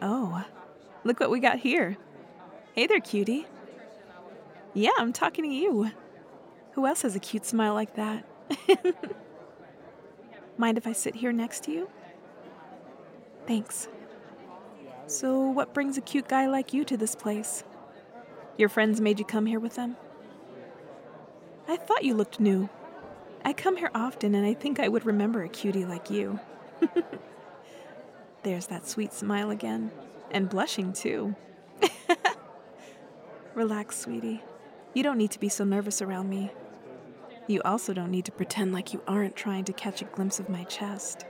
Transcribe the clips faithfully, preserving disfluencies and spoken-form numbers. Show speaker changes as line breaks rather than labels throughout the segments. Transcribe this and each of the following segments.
Oh, look what we got here. Hey there, cutie. Yeah, I'm talking to you. Who else has a cute smile like that? Mind if I sit here next to you? Thanks. So, what brings a cute guy like you to this place? Your friends made you come here with them? I thought you looked new. I come here often and I think I would remember a cutie like you. There's that sweet smile again. And blushing, too. Relax, sweetie. You don't need to be so nervous around me. You also don't need to pretend like you aren't trying to catch a glimpse of my chest.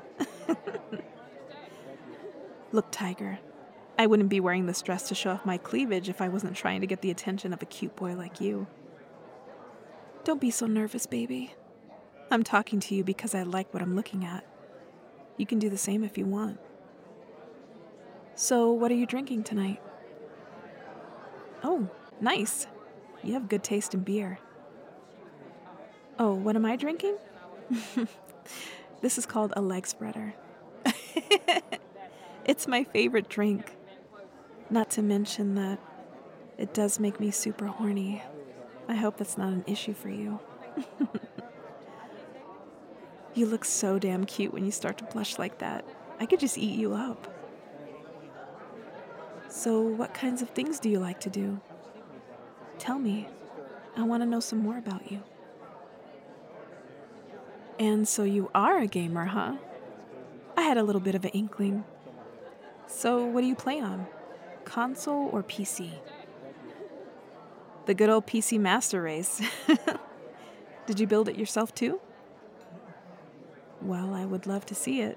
Look, Tiger, I wouldn't be wearing this dress to show off my cleavage if I wasn't trying to get the attention of a cute boy like you. Don't be so nervous, baby. I'm talking to you because I like what I'm looking at. You can do the same if you want. So, what are you drinking tonight? Oh, nice. You have good taste in beer. Oh, what am I drinking? This is called a leg spreader. It's my favorite drink. Not to mention that it does make me super horny. I hope that's not an issue for you. You look so damn cute when you start to blush like that. I could just eat you up. So, what kinds of things do you like to do? Tell me. I want to know some more about you. And so you are a gamer, huh? I had a little bit of an inkling. So, what do you play on? Console or P C? The good old P C Master Race. Did you build it yourself too? Well, I would love to see it.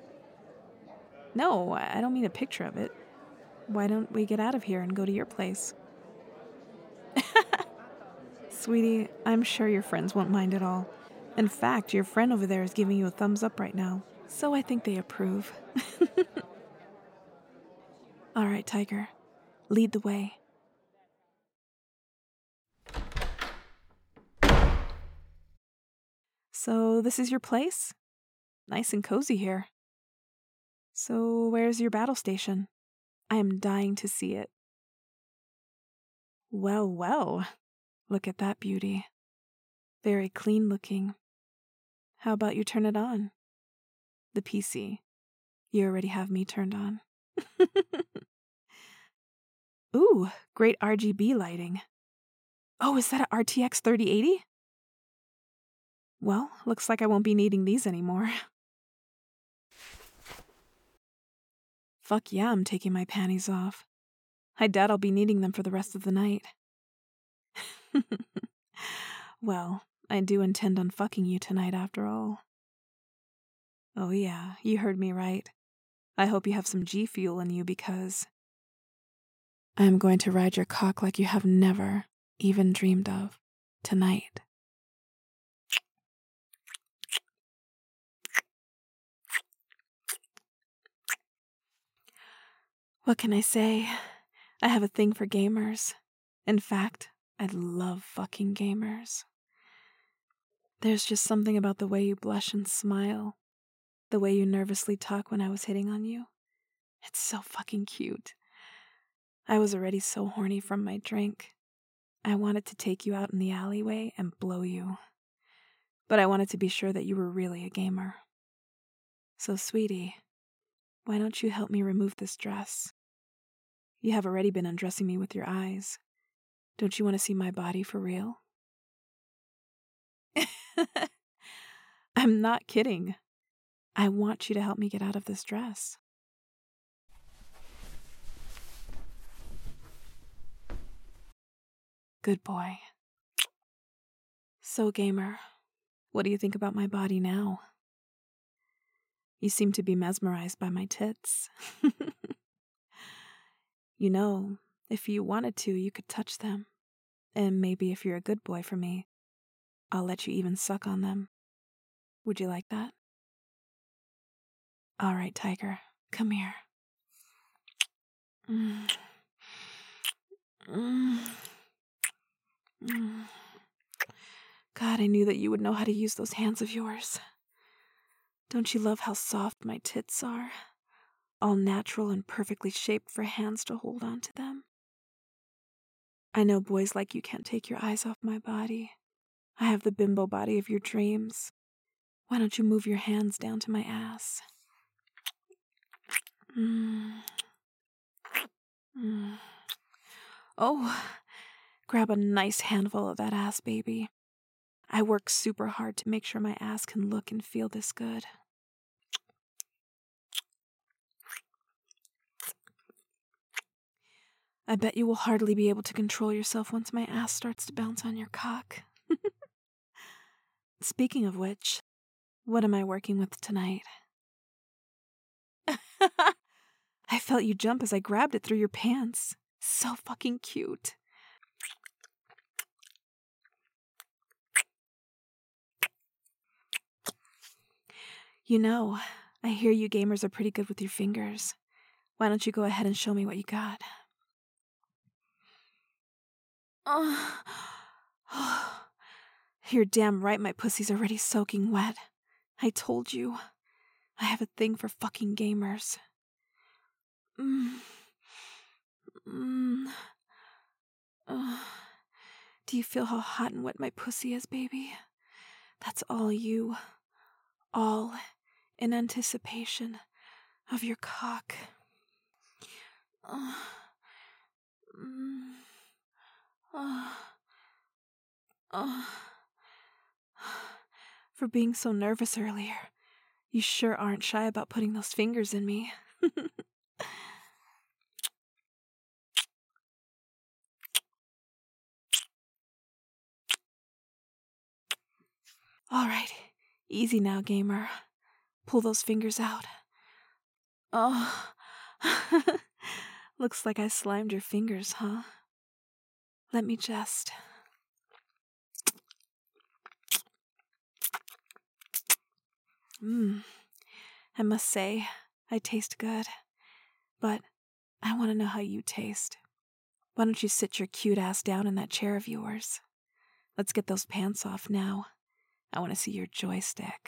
No, I don't mean a picture of it. Why don't we get out of here and go to your place? Sweetie, I'm sure your friends won't mind at all. In fact, your friend over there is giving you a thumbs up right now, so I think they approve. All right, Tiger, lead the way. So this is your place? Nice and cozy here. So where's your battle station? I am dying to see it. Well, well, look at that beauty. Very clean looking. How about you turn it on? The P C. You already have me turned on. Ooh, great R G B lighting. Oh, is that a R T X thirty eighty? Well, looks like I won't be needing these anymore. Fuck yeah, I'm taking my panties off. I doubt I'll be needing them for the rest of the night. Well, I do intend on fucking you tonight after all. Oh yeah, you heard me right. I hope you have some G Fuel in you because I'm going to ride your cock like you have never even dreamed of tonight. What can I say? I have a thing for gamers. In fact, I love fucking gamers. There's just something about the way you blush and smile, the way you nervously talk when I was hitting on you. It's so fucking cute. I was already so horny from my drink. I wanted to take you out in the alleyway and blow you. But I wanted to be sure that you were really a gamer. So, sweetie, why don't you help me remove this dress? You have already been undressing me with your eyes. Don't you want to see my body for real? I'm not kidding. I want you to help me get out of this dress. Good boy. So, gamer, what do you think about my body now? You seem to be mesmerized by my tits. You know, if you wanted to, you could touch them. And maybe if you're a good boy for me, I'll let you even suck on them. Would you like that? All right, Tiger, come here. Mm. Mm. Mm. God, I knew that you would know how to use those hands of yours. Don't you love how soft my tits are? all natural and perfectly shaped for hands to hold onto them. I know boys like you can't take your eyes off my body. I have the bimbo body of your dreams. Why don't you move your hands down to my ass? Mm. Mm. Oh, grab a nice handful of that ass, baby. I work super hard to make sure my ass can look and feel this good. I bet you will hardly be able to control yourself once my ass starts to bounce on your cock. Speaking of which, what am I working with tonight? I felt you jump as I grabbed it through your pants. So fucking cute. You know, I hear you gamers are pretty good with your fingers. Why don't you go ahead and show me what you got? Oh, you're damn right my pussy's already soaking wet. I told you. I have a thing for fucking gamers. Mm. Mm. Uh. Do you feel how hot and wet my pussy is, baby? That's all you. All in anticipation of your cock. Uh. Mm. Uh. Uh. For being so nervous earlier. You sure aren't shy about putting those fingers in me. All right, easy now, gamer. Pull those fingers out. Oh, looks like I slimed your fingers, huh? Let me just... Mmm, I must say, I taste good. But I want to know how you taste. Why don't you sit your cute ass down in that chair of yours? Let's get those pants off now. I want to see your joystick.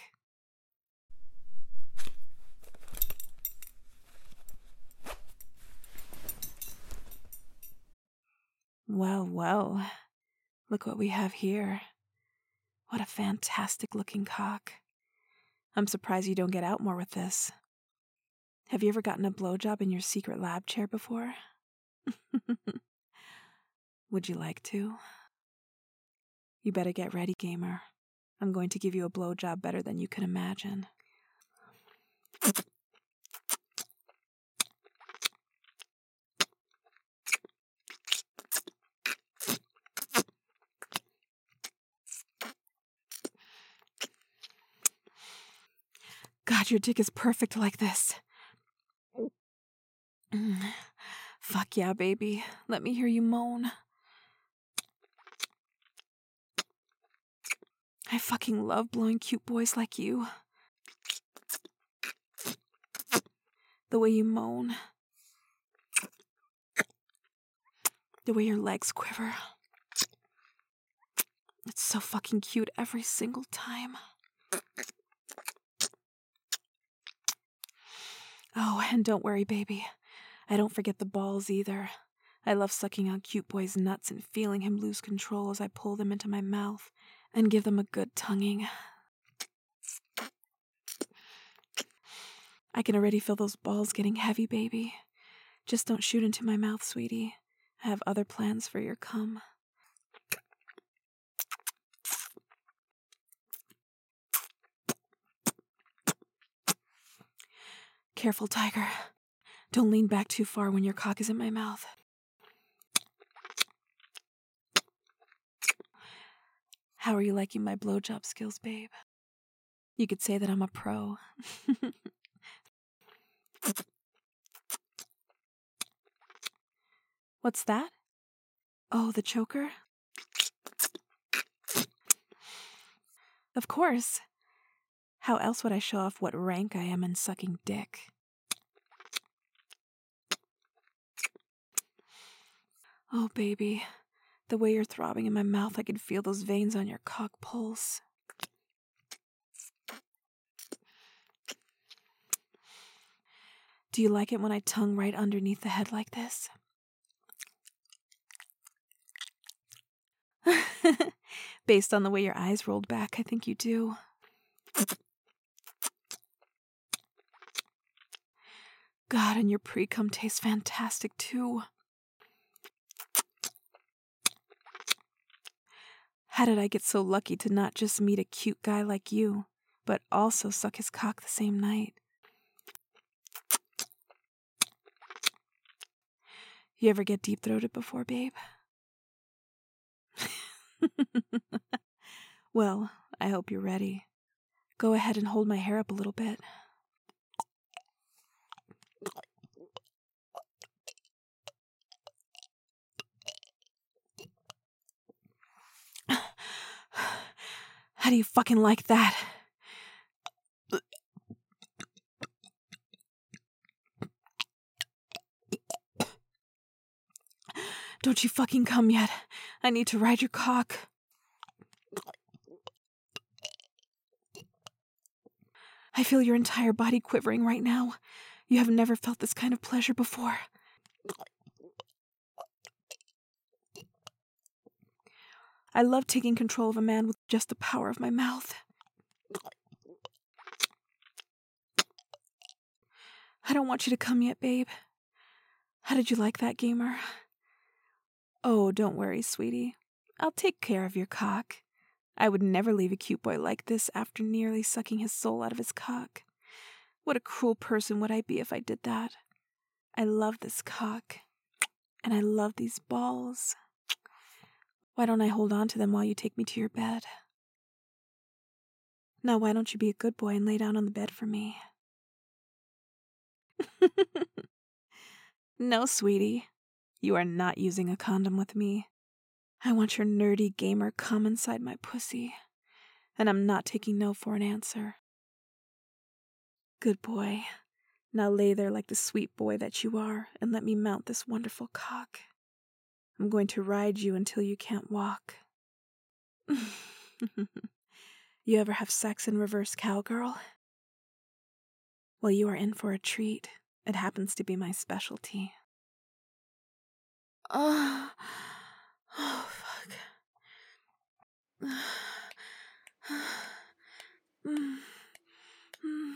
Well, well, look what we have here. What a fantastic looking cock. I'm surprised you don't get out more with this. Have you ever gotten a blowjob in your secret lab chair before? Would you like to? You better get ready, gamer. I'm going to give you a blowjob better than you can imagine. God, your dick is perfect like this. Mm. Fuck yeah, baby. Let me hear you moan. I fucking love blowing cute boys like you. The way you moan. The way your legs quiver. It's so fucking cute every single time. Oh, and don't worry, baby. I don't forget the balls either. I love sucking on cute boys' nuts and feeling him lose control as I pull them into my mouth and give them a good tonguing. I can already feel those balls getting heavy, baby. Just don't shoot into my mouth, sweetie. I have other plans for your cum. Careful, tiger. Don't lean back too far when your cock is in my mouth. How are you liking my blowjob skills, babe? You could say that I'm a pro. What's that? Oh, the choker? Of course. How else would I show off what rank I am in sucking dick? Oh, baby. The way you're throbbing in my mouth, I can feel those veins on your cock pulse. Do you like it when I tongue right underneath the head like this? Based on the way your eyes rolled back, I think you do. God, and your pre-cum tastes fantastic too. How did I get so lucky to not just meet a cute guy like you, but also suck his cock the same night? You ever get deep-throated before, babe? Well, I hope you're ready. Go ahead and hold my hair up a little bit. How do you fucking like that? Don't you fucking come yet. I need to ride your cock. I feel your entire body quivering right now. You have never felt this kind of pleasure before. I love taking control of a man with just the power of my mouth. I don't want you to come yet, babe. How did you like that, gamer? Oh, don't worry, sweetie. I'll take care of your cock. I would never leave a cute boy like this after nearly sucking his soul out of his cock. What a cruel person would I be if I did that? I love this cock. And I love these balls. Why don't I hold on to them while you take me to your bed? Now why don't you be a good boy and lay down on the bed for me? No, sweetie. You are not using a condom with me. I want your nerdy gamer cum inside my pussy. And I'm not taking no for an answer. Good boy. Now lay there like the sweet boy that you are and let me mount this wonderful cock. I'm going to ride you until you can't walk. You ever have sex in reverse cowgirl? Well, you are in for a treat. It happens to be my specialty. Oh, oh fuck. Mm. Mm.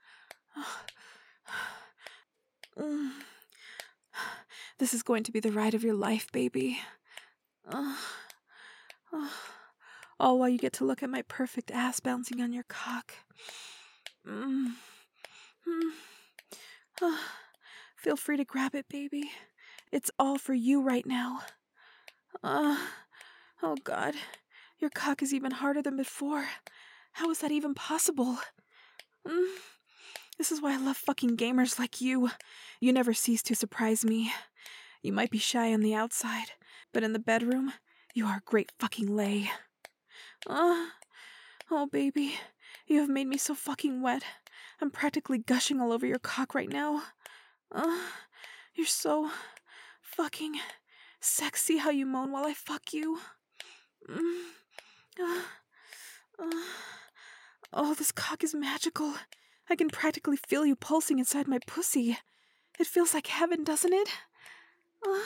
Mm. This is going to be the ride of your life, baby. Uh, uh, all while you get to look at my perfect ass bouncing on your cock. Mm. Mm. Uh, feel free to grab it, baby. It's all for you right now. Uh, oh God, your cock is even harder than before. How is that even possible? Mm. This is why I love fucking gamers like you. You never cease to surprise me. You might be shy on the outside, but in the bedroom, you are a great fucking lay. Uh, oh, baby, you have made me so fucking wet. I'm practically gushing all over your cock right now. Uh, you're so fucking sexy how you moan while I fuck you. Mm. Uh, uh, oh, this cock is magical. I can practically feel you pulsing inside my pussy. It feels like heaven, doesn't it? Uh,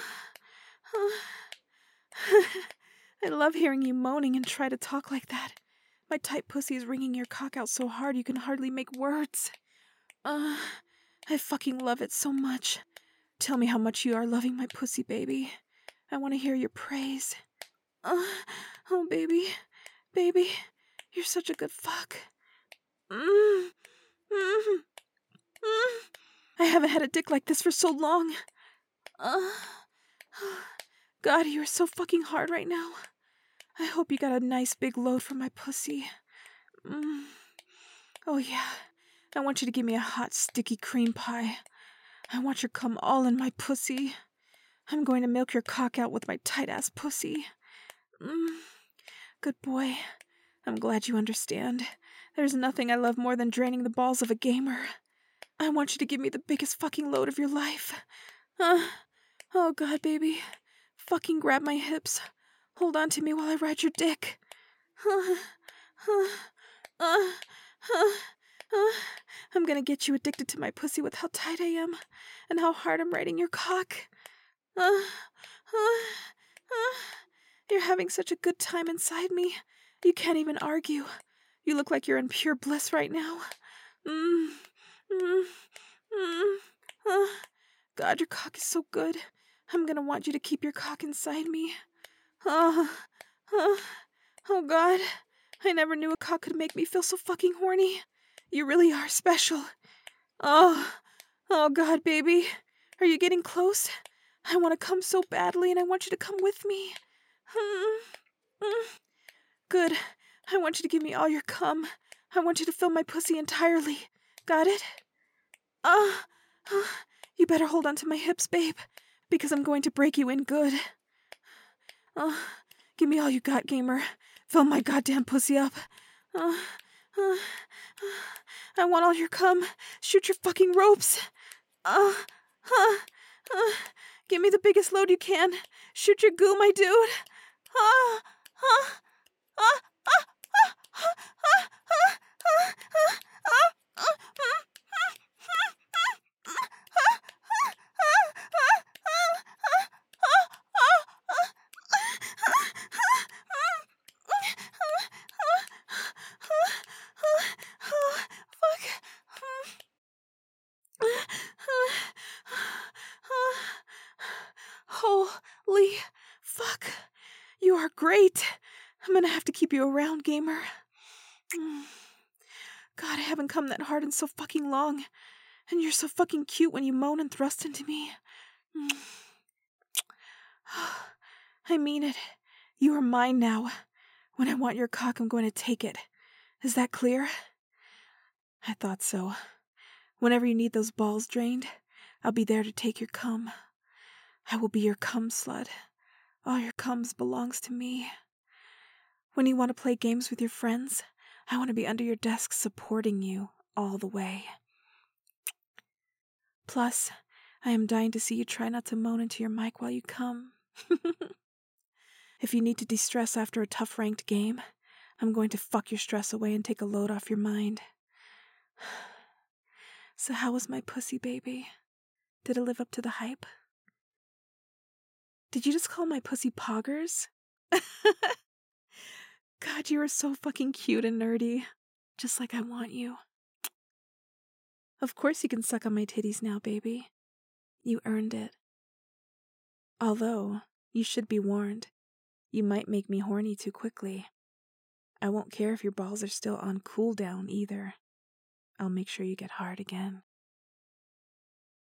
uh. I love hearing you moaning and try to talk like that. My tight pussy is wringing your cock out so hard you can hardly make words. Uh, I fucking love it so much. Tell me how much you are loving my pussy, baby. I want to hear your praise. Uh, oh, baby. Baby, you're such a good fuck. Mm. Mm. Mm. I haven't had a dick like this for so long. Uh, God, you are so fucking hard right now. I hope you got a nice big load from my pussy. Mm. Oh yeah, I want you to give me a hot, sticky cream pie. I want your cum all in my pussy. I'm going to milk your cock out with my tight-ass pussy. Mm. Good boy. I'm glad you understand. There's nothing I love more than draining the balls of a gamer. I want you to give me the biggest fucking load of your life. Uh, oh God, baby. Fucking grab my hips. Hold on to me while I ride your dick. Uh, uh, uh, uh, Uh, I'm gonna get you addicted to my pussy with how tight I am and how hard I'm riding your cock. Uh, uh, uh, you're having such a good time inside me. You can't even argue. You look like you're in pure bliss right now. Mm, mm, mm, uh. God, your cock is so good. I'm gonna want you to keep your cock inside me. Oh, oh, oh God. I never knew a cock could make me feel so fucking horny. You really are special. Oh, oh God, baby. Are you getting close? I want to come so badly and I want you to come with me. Mm, mm. Good. I want you to give me all your cum. I want you to fill my pussy entirely. Got it? Uh, uh, you better hold on to my hips, babe, because I'm going to break you in good. Uh, give me all you got, gamer. Fill my goddamn pussy up. Uh, uh, uh, I want all your cum. Shoot your fucking ropes. Uh, uh, uh, give me the biggest load you can. Shoot your goo, my dude. Uh, uh, uh, uh, uh, uh, uh, uh, uh, uh, Holy fuck. You are great. I'm gonna have to keep you around, gamer. God, I haven't come that hard in so fucking long. And you're so fucking cute when you moan and thrust into me. I mean it. You are mine now. When I want your cock, I'm going to take it. Is that clear? I thought so. Whenever you need those balls drained, I'll be there to take your cum. I will be your cum slut. All your cums belongs to me. When you want to play games with your friends, I want to be under your desk supporting you all the way. Plus, I am dying to see you try not to moan into your mic while you come. If you need to de-stress after a tough ranked game, I'm going to fuck your stress away and take a load off your mind. So how was my pussy, baby? Did it live up to the hype? Did you just call my pussy poggers? God, you are so fucking cute and nerdy. Just like I want you. Of course you can suck on my titties now, baby. You earned it. Although, you should be warned. You might make me horny too quickly. I won't care if your balls are still on cooldown either. I'll make sure you get hard again.